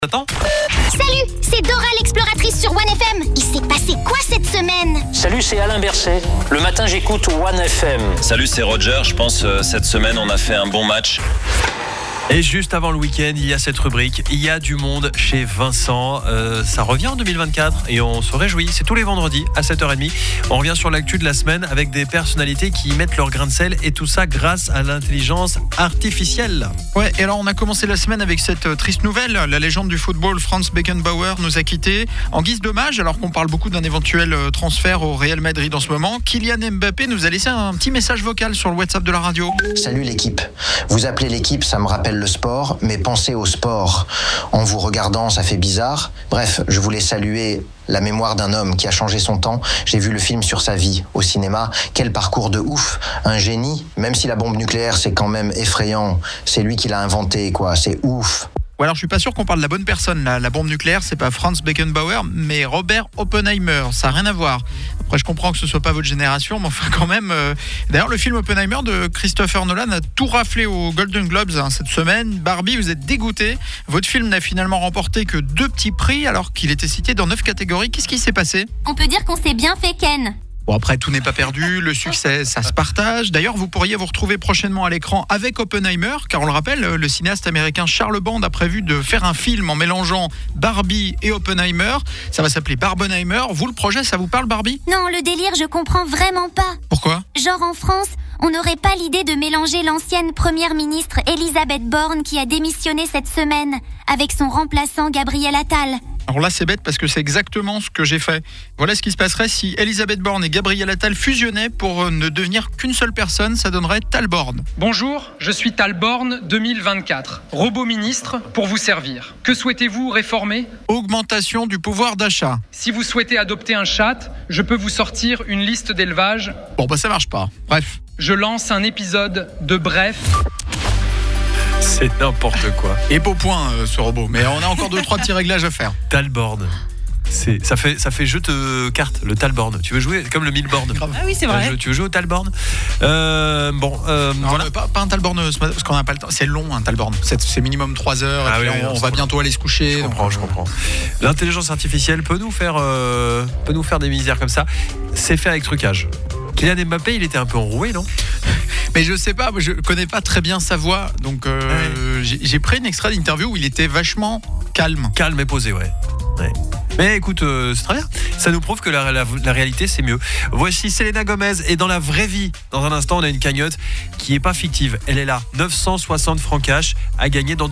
Attends. Salut, c'est Dora l'exploratrice sur OneFM. Il s'est passé quoi cette semaine? Salut, c'est Alain Berset. Le matin, j'écoute OneFM. Salut, c'est Roger. Je pense cette semaine, on a fait un bon match. Et juste avant le week-end, il y a cette rubrique. Il y a du monde chez Vincent. Ça revient en 2024 et on se réjouit. C'est tous les vendredis à 7h30. On revient sur l'actu de la semaine avec des personnalités qui y mettent leur grain de sel et tout ça grâce à l'intelligence artificielle. Ouais, et alors on a commencé la semaine avec cette triste nouvelle. La légende du football, Franz Beckenbauer, nous a quittés. En guise d'hommage, alors qu'on parle beaucoup d'un éventuel transfert au Real Madrid en ce moment, Kylian Mbappé nous a laissé un petit message vocal sur le WhatsApp de la radio. Salut l'équipe. Vous appelez l'équipe, ça me rappelle le sport, mais pensez au sport. En vous regardant, ça fait bizarre. Bref, je voulais saluer la mémoire d'un homme qui a changé son temps. J'ai vu le film sur sa vie au cinéma. Quel parcours de ouf. Un génie. Même si la bombe nucléaire, c'est quand même effrayant. C'est lui qui l'a inventé, quoi. C'est ouf. Ou alors je suis pas sûr qu'on parle de la bonne personne là. La bombe nucléaire, c'est pas Franz Beckenbauer, mais Robert Oppenheimer. Ça n'a rien à voir. Après, je comprends que ce soit pas votre génération, mais enfin quand même. D'ailleurs, le film Oppenheimer de Christopher Nolan a tout raflé aux Golden Globes cette semaine. Barbie, vous êtes dégoûté. Votre film n'a finalement remporté que 2 petits prix, alors qu'il était cité dans 9 catégories. Qu'est-ce qui s'est passé? On peut dire qu'on s'est bien fait ken. Bon, après, tout n'est pas perdu, le succès, ça se partage. D'ailleurs, vous pourriez vous retrouver prochainement à l'écran avec Oppenheimer, car on le rappelle, le cinéaste américain Charles Band a prévu de faire un film en mélangeant Barbie et Oppenheimer. Ça va s'appeler Barbenheimer. Vous, le projet, ça vous parle, Barbie? Non, le délire, je comprends vraiment pas. Pourquoi? Genre en France, on n'aurait pas l'idée de mélanger l'ancienne première ministre Elisabeth Borne qui a démissionné cette semaine avec son remplaçant Gabriel Attal. Alors là, c'est bête parce que c'est exactement ce que j'ai fait. Voilà ce qui se passerait si Elisabeth Borne et Gabriel Attal fusionnaient pour ne devenir qu'une seule personne. Ça donnerait Talborne. Bonjour, je suis Talborne 2024, robot ministre pour vous servir. Que souhaitez-vous réformer? Augmentation du pouvoir d'achat. Si vous souhaitez adopter un chat, je peux vous sortir une liste d'élevage. Bon, bah ça marche pas. Bref. Je lance un épisode de Bref. C'est n'importe quoi. Et beau point, ce robot. Mais on a encore 2-3 petits réglages à faire. Talborn. Ça fait jeu de cartes, le Talborn. Tu veux jouer comme le Milborn? Grave. Ah oui, c'est vrai. Tu veux jouer au Talborn? Voilà. Pas un Talborn, parce qu'on n'a pas le temps. C'est long, un Talborn. C'est minimum 3 heures. Ah et puis oui, on va bientôt aller se coucher. Je comprends. L'intelligence artificielle peut nous faire des misères comme ça. C'est fait avec trucage. Kylian Mbappé, il était un peu enroué, non? Mais je sais pas, je connais pas très bien sa voix. Donc j'ai pris une extrait d'interview où il était vachement calme. Calme et posé, ouais. Mais écoute, c'est très bien. Ça nous prouve que la réalité, c'est mieux. Voici Selena Gomez. Et dans la vraie vie, dans un instant, on a une cagnotte qui est pas fictive. Elle est là. 960 francs cash à gagner dans